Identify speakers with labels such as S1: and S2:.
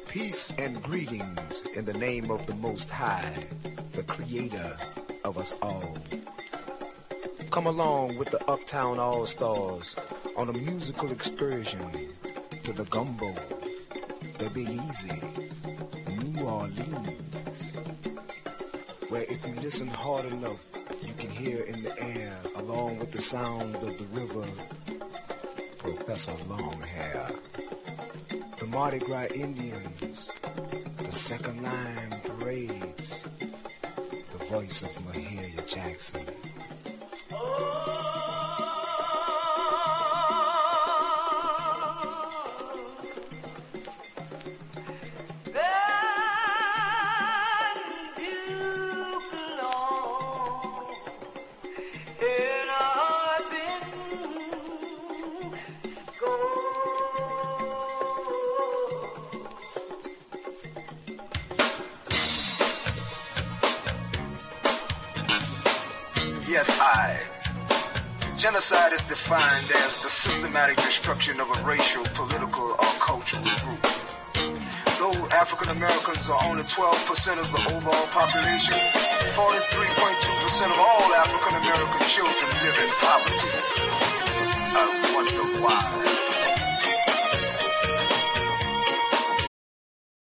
S1: Peace and greetings in the name of the Most High, the Creator of us all. Come along with the Uptown All-Stars on a musical excursion to the Gumbo, the Big Easy, New Orleans, where if you listen hard enough, you can hear in the air, along with the sound of the river, Professor Longhair, the Mardi Gras Indians, the Second Line Parades, the voice of Mahalia Jackson.
S2: Yes, genocide is defined as the systematic destruction of a racial, political, or cultural group. Though African Americans are only 12% of the overall population, 43.2% of all African American children live in poverty.